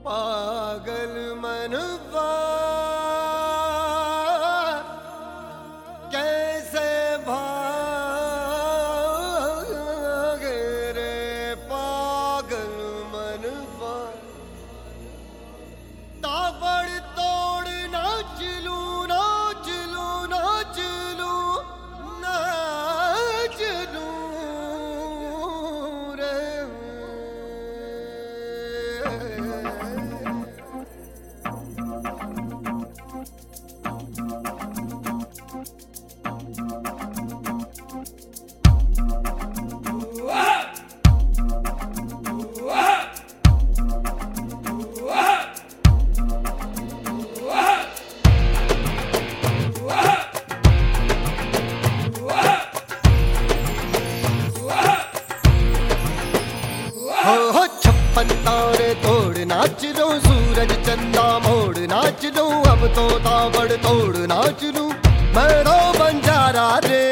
पागल मनवा कैसे भागे रे पागल मनवा। ताबड़ तोड़ नाच लूं नाच लूं नाच लूं नाच लूं रे। हो छप्पन तारे तोड़ नाच लो सूरज चंदा मोड़ नाच लो अब तो ताबड़ तोड़ नाच लूं मैं तो बंजारा रे।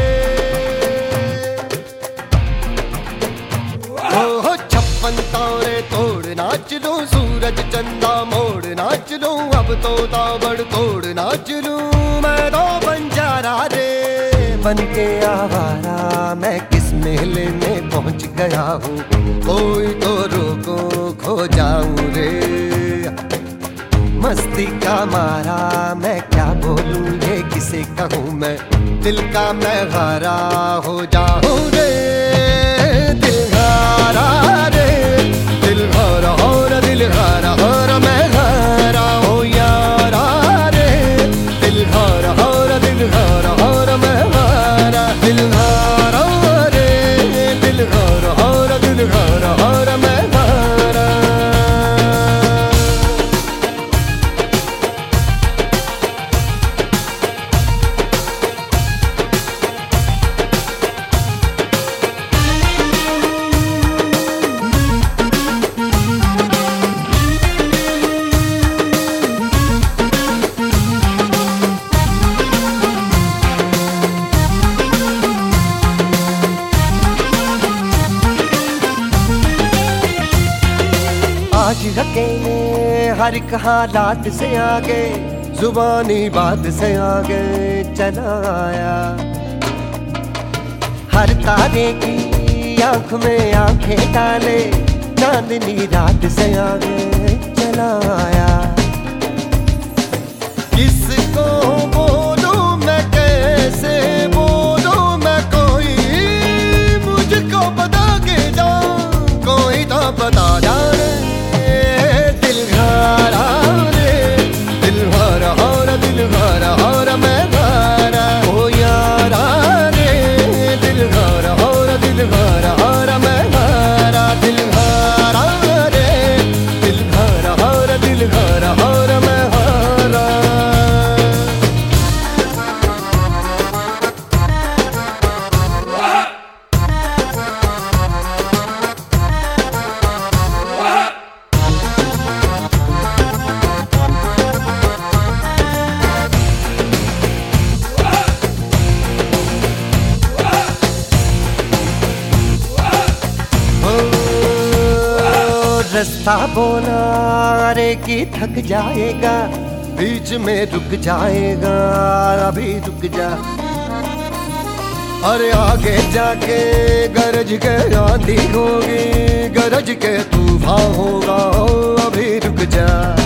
हो छप्पन तारे तोड़ नाच लो सूरज चंदा मोड़ नाच लो अब तो ताबड़ तोड़ नाच लूं मैं तो बंजारा रे। बन के आवारा मैं किस मेले में पहुंच गया हूँ कोई तो रोको खो जाऊं रे। मस्ती का मारा मैं क्या बोलूं ये किसे कहूँ मैं दिल का मैं हारा हो जाऊं रे। दिल हारा रे दिल हारा और दिल हारा और मैं हारा हो यारा रे। दिल हारा और दिल हारा और मैं हारा दिल हारा रे दिल हारा और दिल हारा और मैं हारा। आज अकेले हर एक हालात से आगे जुबानी बात से आगे चला आया। हर तारे की आंख में आंखें डाले चांदनी रात से आगे चला आया। किसको बोलूं मैं कैसे बोलूं मैं कोई मुझको बता के जा कोई तो बता जाने। दिल हारा रे दिल हारा और दिल हारा और मैं हारा हो यारा रे। दिल हारा और दिल हारा और मैं हारा दिल हारा रे दिल हारा और दिल हारा और मैं हारा। रास्ता बोला अरे कि थक जाएगा बीच में रुक जाएगा अभी रुक जा। अरे आगे जाके गरज के आंधी होगी गरज के तूफान होगा अभी रुक जा।